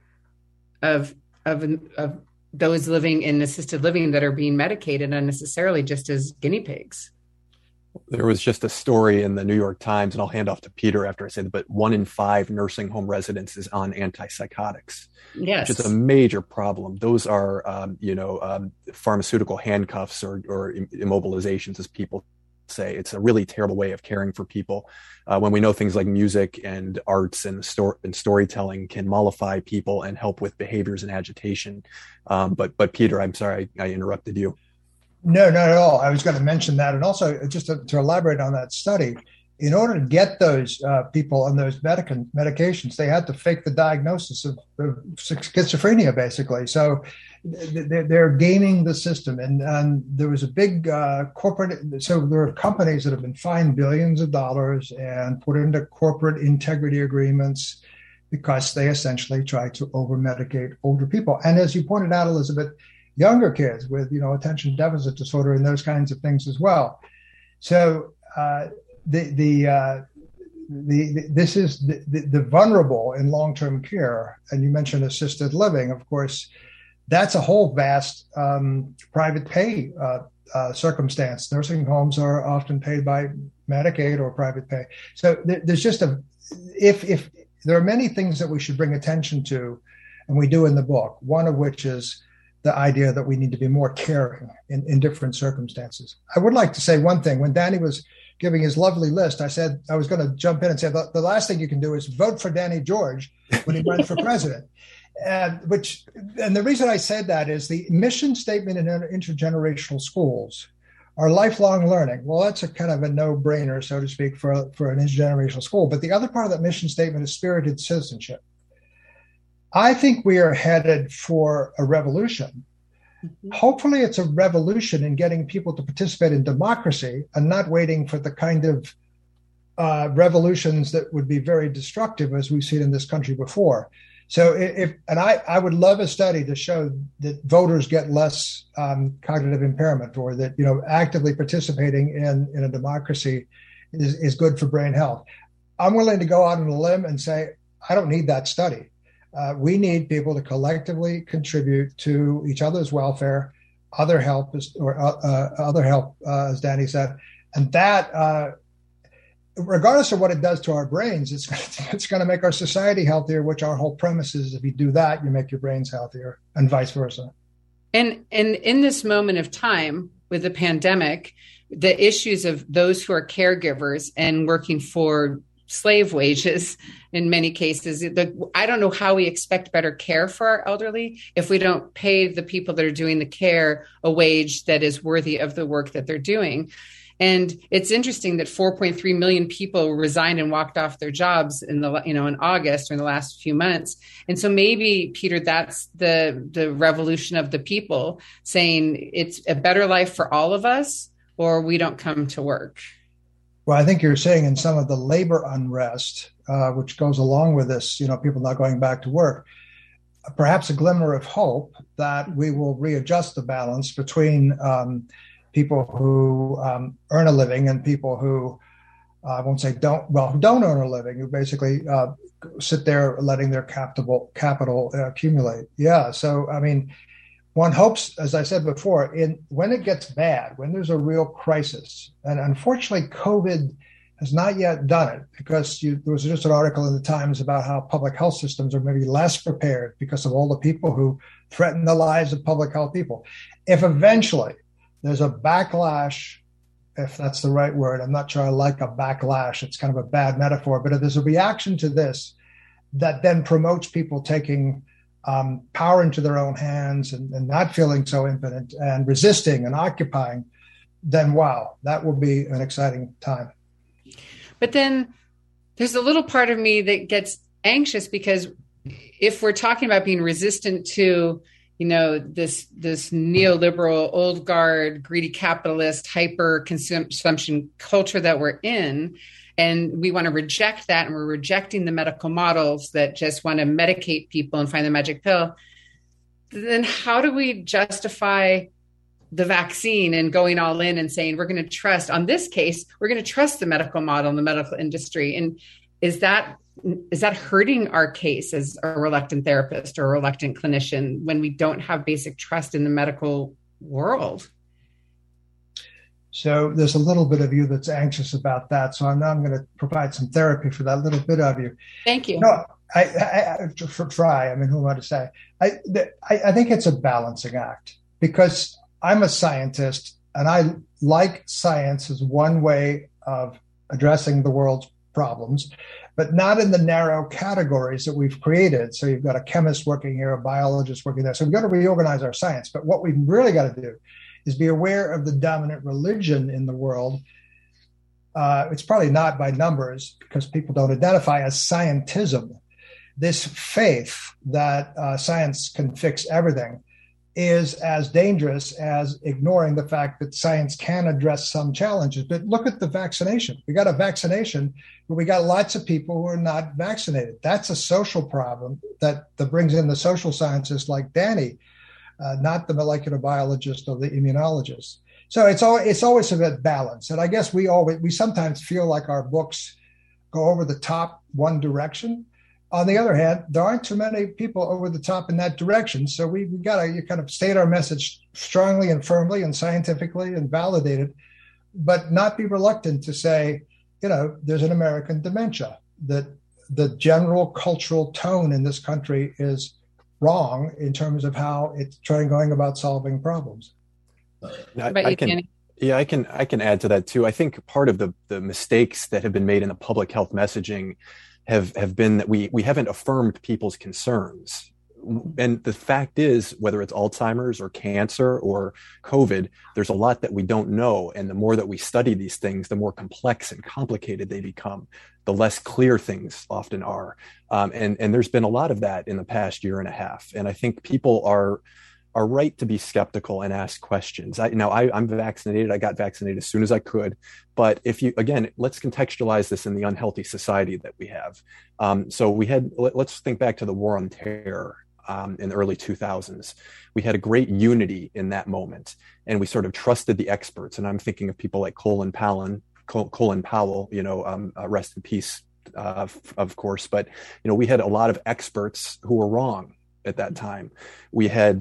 of those living in assisted living that are being medicated unnecessarily just as guinea pigs? There was just a story in the New York Times, and I'll hand off to Peter after I say that, but 1 in 5 nursing home residents is on antipsychotics. Yes. Which is a major problem. Those are, pharmaceutical handcuffs or immobilizations, as people say. It's a really terrible way of caring for people. When we know things like music and arts and storytelling can mollify people and help with behaviors and agitation. But Peter, I'm sorry, I interrupted you. No, not at all. I was going to mention that. And also, just to elaborate on that study, in order to get those people on those medications, they had to fake the diagnosis of schizophrenia, basically. So they're gaming the system. And there was a big corporate, so there are companies that have been fined billions of dollars and put into corporate integrity agreements because they essentially try to over-medicate older people. And as you pointed out, Elizabeth, younger kids with, attention deficit disorder and those kinds of things as well. So the this is the vulnerable in long-term care. And you mentioned assisted living. Of course, that's a whole vast private pay circumstance. Nursing homes are often paid by Medicaid or private pay. So there's just if there are many things that we should bring attention to, and we do in the book, one of which is the idea that we need to be more caring in different circumstances. I would like to say one thing. When Danny was giving his lovely list, I said I was going to jump in and say the last thing you can do is vote for Danny George when he runs for president. And the reason I said that is the mission statement in intergenerational schools are lifelong learning. Well, that's a kind of a no-brainer, so to speak, for an intergenerational school. But the other part of that mission statement is spirited citizenship. I think we are headed for a revolution. Mm-hmm. Hopefully it's a revolution in getting people to participate in democracy and not waiting for the kind of revolutions that would be very destructive as we've seen in this country before. So I would love a study to show that voters get less cognitive impairment, or that, actively participating in a democracy is good for brain health. I'm willing to go out on a limb and say, I don't need that study. We need people to collectively contribute to each other's welfare, other help, as Danny said, and that, regardless of what it does to our brains, it's going to make our society healthier. Which our whole premise is: if you do that, you make your brains healthier, and vice versa. And in this moment of time with the pandemic, the issues of those who are caregivers and working for slave wages in many cases. I don't know how we expect better care for our elderly if we don't pay the people that are doing the care a wage that is worthy of the work that they're doing. And it's interesting that 4.3 million people resigned and walked off their jobs in August or in the last few months. And so maybe, Peter, that's the revolution of the people saying it's a better life for all of us, or we don't come to work. Well, I think you're saying in some of the labor unrest, which goes along with this, people not going back to work, perhaps a glimmer of hope that we will readjust the balance between people who earn a living and people who, I won't say don't earn a living, who basically sit there letting their capital accumulate. Yeah. So, one hopes, as I said before, when it gets bad, when there's a real crisis, and unfortunately COVID has not yet done it, because there was just an article in the Times about how public health systems are maybe less prepared because of all the people who threaten the lives of public health people. If eventually there's a backlash, if that's the right word, I'm not sure I like a backlash, it's kind of a bad metaphor, but if there's a reaction to this that then promotes people taking power into their own hands and not feeling so impotent and resisting and occupying, then wow, that will be an exciting time. But then there's a little part of me that gets anxious, because if we're talking about being resistant to, this neoliberal, old guard, greedy capitalist, hyper consumption culture that we're in, and we want to reject that, and we're rejecting the medical models that just want to medicate people and find the magic pill, then how do we justify the vaccine and going all in and saying we're going to trust, on this case, we're going to trust the medical model and the medical industry? And is that hurting our case as a reluctant therapist or a reluctant clinician when we don't have basic trust in the medical world? So there's a little bit of you that's anxious about that. So I'm going to provide some therapy for that little bit of you. Thank you. No, I try. Who am I to say? I think it's a balancing act, because I'm a scientist and I like science as one way of addressing the world's problems, but not in the narrow categories that we've created. So you've got a chemist working here, a biologist working there. So we've got to reorganize our science. But what we've really got to do is be aware of the dominant religion in the world. It's probably not by numbers, because people don't identify as scientism. This faith that science can fix everything is as dangerous as ignoring the fact that science can address some challenges. But look at the vaccination. We got a vaccination, but we got lots of people who are not vaccinated. That's a social problem that brings in the social scientists like Danny, not the molecular biologist or the immunologist. So it's always about balance. And I guess we sometimes feel like our books go over the top one direction. On the other hand, there aren't too many people over the top in that direction. So we got to kind of state our message strongly and firmly and scientifically and validate it, but not be reluctant to say, there's an American dementia, that the general cultural tone in this country is wrong in terms of how it's going about solving problems. I can add to that too. I think part of the mistakes that have been made in the public health messaging have been that we haven't affirmed people's concerns. And the fact is, whether it's Alzheimer's or cancer or COVID, there's a lot that we don't know. And the more that we study these things, the more complex and complicated they become, the less clear things often are. And there's been a lot of that in the past year and a half. And I think people are right to be skeptical and ask questions. I'm vaccinated. I got vaccinated as soon as I could. But let's contextualize this in the unhealthy society that we have. Let's think back to the War on Terror in the early 2000s. We had a great unity in that moment, and we sort of trusted the experts. And I'm thinking of people like Colin Powell, rest in peace, of course. But, we had a lot of experts who were wrong at that time. We had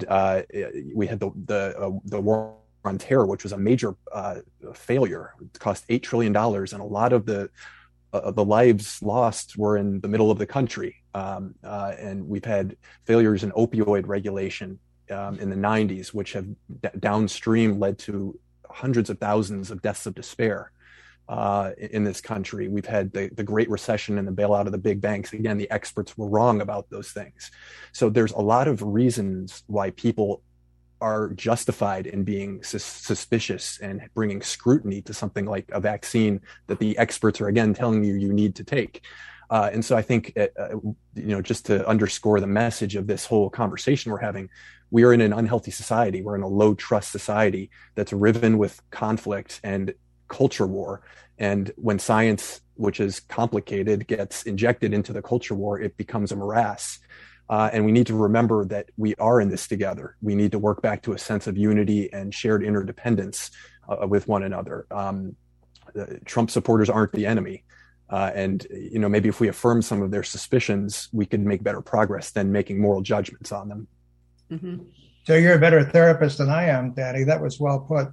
the War on Terror, which was a major failure. It cost $8 trillion, and a lot of the lives lost were in the middle of the country. And we've had failures in opioid regulation in the 90s, which have downstream led to hundreds of thousands of deaths of despair in this country. We've had the Great Recession and the bailout of the big banks. Again, the experts were wrong about those things. So there's a lot of reasons why people are justified in being suspicious and bringing scrutiny to something like a vaccine that the experts are, again, telling you need to take. And so I think, just to underscore the message of this whole conversation we're having, we are in an unhealthy society. We're in a low trust society that's riven with conflict and culture war. And when science, which is complicated, gets injected into the culture war, it becomes a morass. And we need to remember that we are in this together. We need to work back to a sense of unity and shared interdependence with one another. Trump supporters aren't the enemy. And maybe if we affirm some of their suspicions, we could make better progress than making moral judgments on them. Mm-hmm. So you're a better therapist than I am, Danny. That was well put.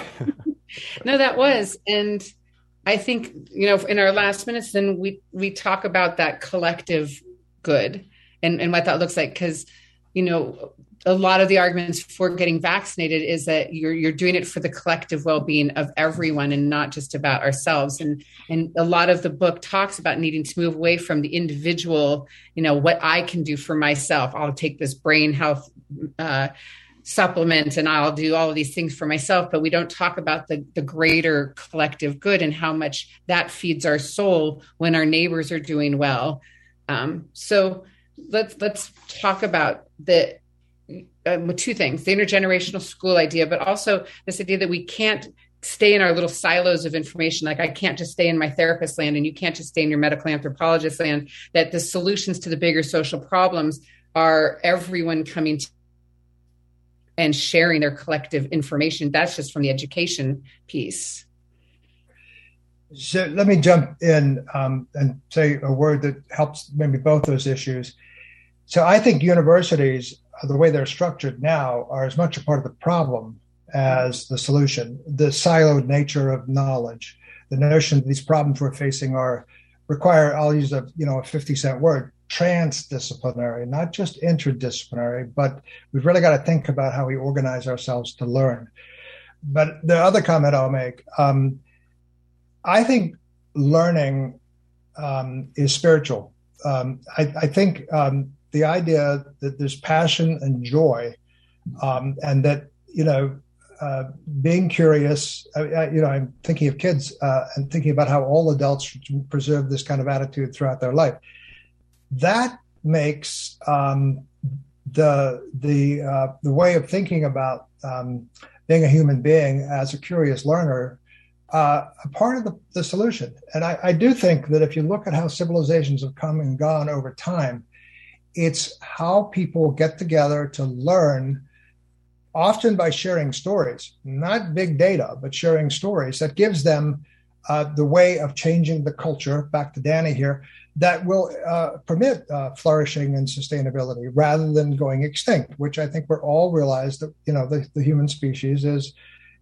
No, that was. And I think, in our last minutes, then we talk about that collective good and what that looks like. Because, a lot of the arguments for getting vaccinated is that you're doing it for the collective well-being of everyone and not just about ourselves. And a lot of the book talks about needing to move away from the individual, what I can do for myself. I'll take this brain health supplement and I'll do all of these things for myself, but we don't talk about the greater collective good and how much that feeds our soul when our neighbors are doing well. So let's talk about two things: the intergenerational school idea, but also this idea that we can't stay in our little silos of information. Like I can't just stay in my therapist land and you can't just stay in your medical anthropologist land, that the solutions to the bigger social problems are everyone coming to and sharing their collective information. That's just from the education piece. So let me jump in and say a word that helps maybe both those issues. So I think universities, the way they're structured now, are as much a part of the problem as the solution. The siloed nature of knowledge, the notion that these problems we're facing require, I'll use a 50-cent word, transdisciplinary, not just interdisciplinary, but we've really got to think about how we organize ourselves to learn. But the other comment I'll make, I think learning is spiritual. I think the idea that there's passion and joy, and that, being curious, I'm thinking of kids and thinking about how all adults should preserve this kind of attitude throughout their life. That makes the way of thinking about being a human being as a curious learner a part of the solution. And I do think that if you look at how civilizations have come and gone over time, it's how people get together to learn, often by sharing stories, not big data, but sharing stories that gives them the way of changing the culture, back to Danny here, that will permit flourishing and sustainability rather than going extinct, which I think we're all realize that, the human species is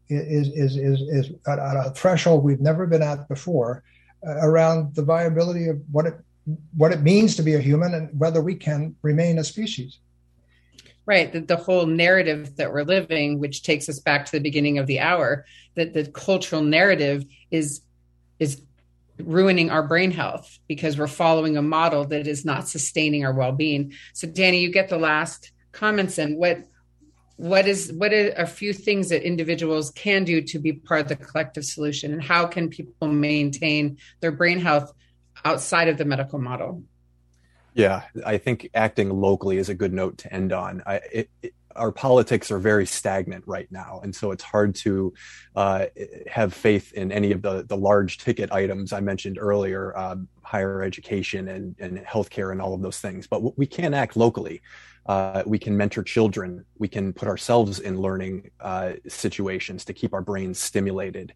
at a threshold we've never been at before around the viability of what it means to be a human and whether we can remain a species. Right. The whole narrative that we're living, which takes us back to the beginning of the hour, that the cultural narrative is ruining our brain health because we're following a model that is not sustaining our well-being. So Danny, you get the last comments in. What are a few things that individuals can do to be part of the collective solution, and how can people maintain their brain health outside of the medical model? Yeah, I think acting locally is a good note to end on. Our politics are very stagnant right now, and so it's hard to have faith in any of the large ticket items I mentioned earlier, higher education and healthcare and all of those things. But we can act locally. We can mentor children. We can put ourselves in learning situations to keep our brains stimulated.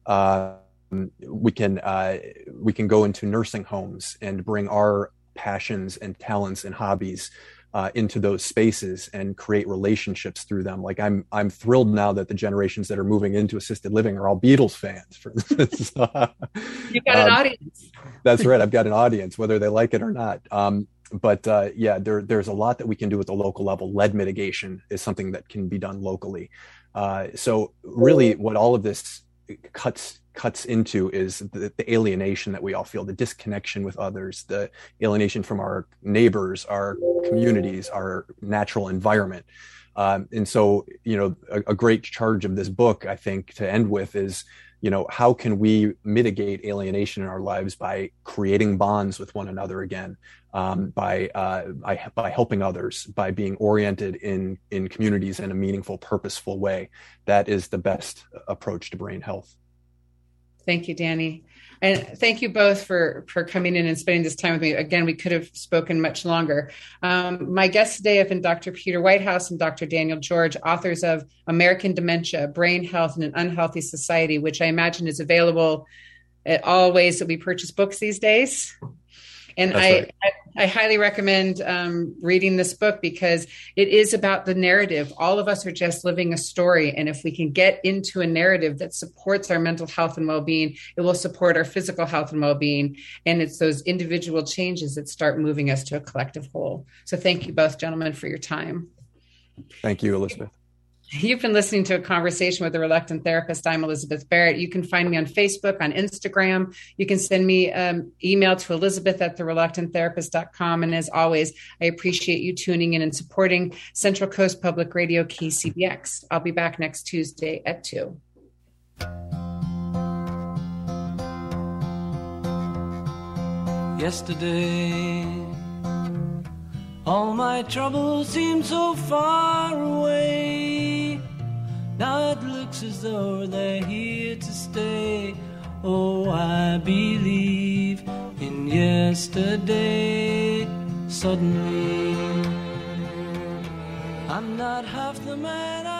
We can go into nursing homes and bring our passions and talents and hobbies into those spaces and create relationships through them. Like I'm thrilled now that the generations that are moving into assisted living are all Beatles fans, for instance. You've got an audience. That's right. I've got an audience, whether they like it or not. But there's a lot that we can do at the local level. Lead mitigation is something that can be done locally. So really what all of this cuts into is the alienation that we all feel, the disconnection with others, the alienation from our neighbors, our communities, our natural environment. And so, a great charge of this book, I think, to end with is, how can we mitigate alienation in our lives by creating bonds with one another again, by helping others, by being oriented in communities in a meaningful, purposeful way. That is the best approach to brain health. Thank you, Danny. And thank you both for coming in and spending this time with me. Again, we could have spoken much longer. My guests today have been Dr. Peter Whitehouse and Dr. Daniel George, authors of American Dementia, Brain Health in an Unhealthy Society, which I imagine is available at all ways that we purchase books these days. And I highly recommend reading this book because it is about the narrative. All of us are just living a story. And if we can get into a narrative that supports our mental health and well-being, it will support our physical health and well-being. And it's those individual changes that start moving us to a collective whole. So thank you both, gentlemen, for your time. Thank you, Elizabeth. You've been listening to A Conversation with a Reluctant Therapist. I'm Elizabeth Barrett. You can find me on Facebook, on Instagram. You can send me email to elizabeth@thereluctanttherapist.com. And as always, I appreciate you tuning in and supporting Central Coast Public Radio, KCBX. I'll be back next Tuesday at 2. Yesterday, all my troubles seem so far away. Now it looks as though they're here to stay. Oh, I believe in yesterday. Suddenly, I'm not half the man I